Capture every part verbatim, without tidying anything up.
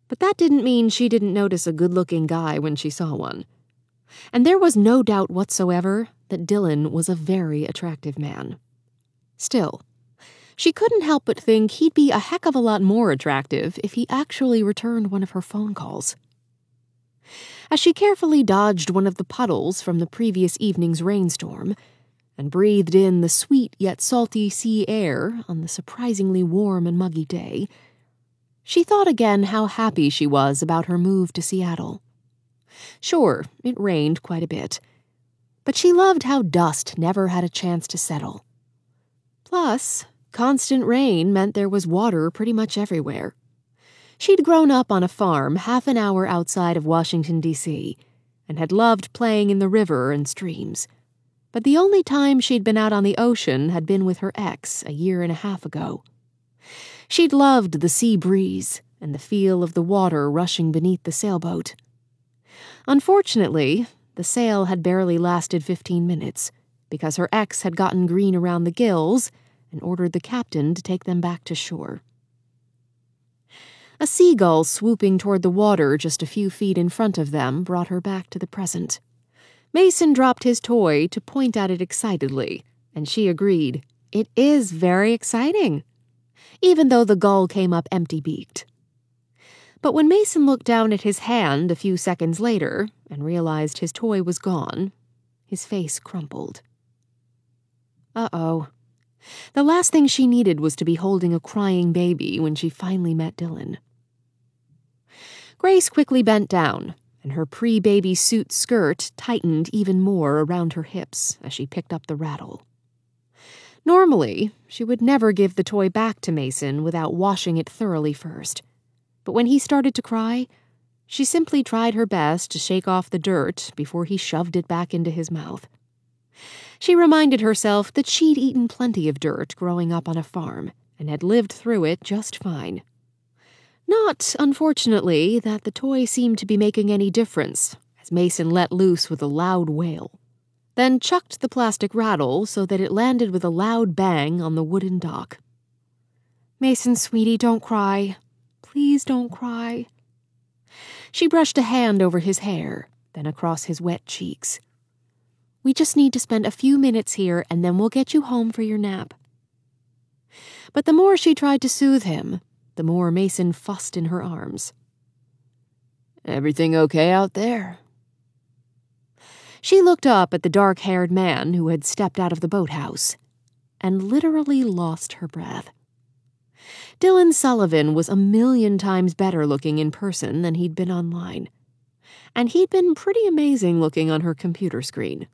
But that didn't mean she didn't notice a good-looking guy when she saw one. And there was no doubt whatsoever that Dylan was a very attractive man. Still, she couldn't help but think he'd be a heck of a lot more attractive if he actually returned one of her phone calls. As she carefully dodged one of the puddles from the previous evening's rainstorm and breathed in the sweet yet salty sea air on the surprisingly warm and muggy day, she thought again how happy she was about her move to Seattle. Sure, it rained quite a bit, but she loved how dust never had a chance to settle. Plus, constant rain meant there was water pretty much everywhere. She'd grown up on a farm half an hour outside of Washington, D C, and had loved playing in the river and streams. But the only time she'd been out on the ocean had been with her ex a year and a half ago. She'd loved the sea breeze and the feel of the water rushing beneath the sailboat. Unfortunately, the sail had barely lasted fifteen minutes because her ex had gotten green around the gills and ordered the captain to take them back to shore. A seagull swooping toward the water just a few feet in front of them brought her back to the present. Mason dropped his toy to point at it excitedly, and she agreed. It is very exciting, even though the gull came up empty-beaked. But when Mason looked down at his hand a few seconds later and realized his toy was gone, his face crumpled. Uh-oh. The last thing she needed was to be holding a crying baby when she finally met Dylan. Grace quickly bent down, and her pre-baby suit skirt tightened even more around her hips as she picked up the rattle. Normally, she would never give the toy back to Mason without washing it thoroughly first. But when he started to cry, she simply tried her best to shake off the dirt before he shoved it back into his mouth. She reminded herself that she'd eaten plenty of dirt growing up on a farm and had lived through it just fine. Not, unfortunately, that the toy seemed to be making any difference as Mason let loose with a loud wail, then chucked the plastic rattle so that it landed with a loud bang on the wooden dock. "Mason, sweetie, don't cry. Please don't cry." She brushed a hand over his hair, then across his wet cheeks. "We just need to spend a few minutes here, and then we'll get you home for your nap." But the more she tried to soothe him, the more Mason fussed in her arms. "Everything okay out there?" She looked up at the dark-haired man who had stepped out of the boathouse and literally lost her breath. Dylan Sullivan was a million times better looking in person than he'd been online, and he'd been pretty amazing looking on her computer screen.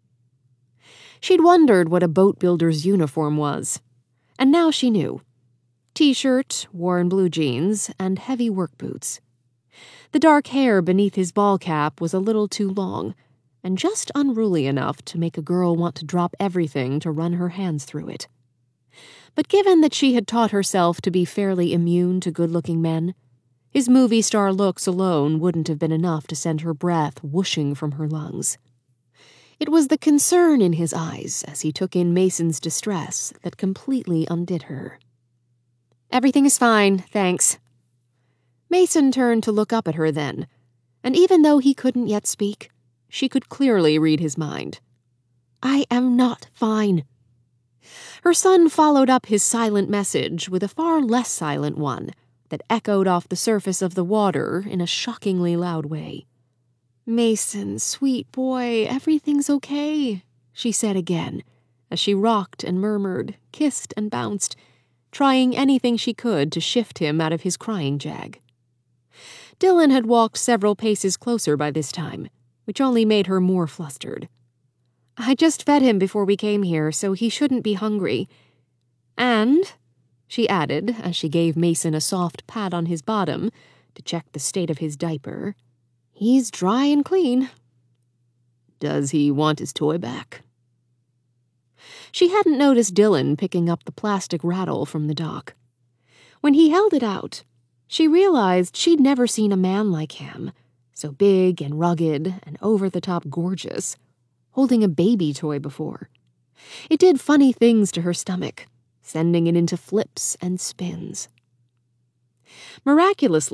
She'd wondered what a boat builder's uniform was, and now she knew. T-shirt, worn blue jeans, and heavy work boots. The dark hair beneath his ball cap was a little too long, and just unruly enough to make a girl want to drop everything to run her hands through it. But given that she had taught herself to be fairly immune to good-looking men, his movie star looks alone wouldn't have been enough to send her breath whooshing from her lungs. It was the concern in his eyes as he took in Mason's distress that completely undid her. "Everything is fine, thanks." Mason turned to look up at her then, and even though he couldn't yet speak, she could clearly read his mind. "I am not fine." Her son followed up his silent message with a far less silent one that echoed off the surface of the water in a shockingly loud way. "Mason, sweet boy, everything's okay," she said again, as she rocked and murmured, kissed and bounced, trying anything she could to shift him out of his crying jag. Dylan had walked several paces closer by this time, which only made her more flustered. "I just fed him before we came here, so he shouldn't be hungry. And," she added as she gave Mason a soft pat on his bottom to check the state of his diaper, "he's dry and clean." "Does he want his toy back?" She hadn't noticed Dylan picking up the plastic rattle from the dock. When he held it out, she realized she'd never seen a man like him, so big and rugged and over-the-top gorgeous, holding a baby toy before. It did funny things to her stomach, sending it into flips and spins. Miraculously,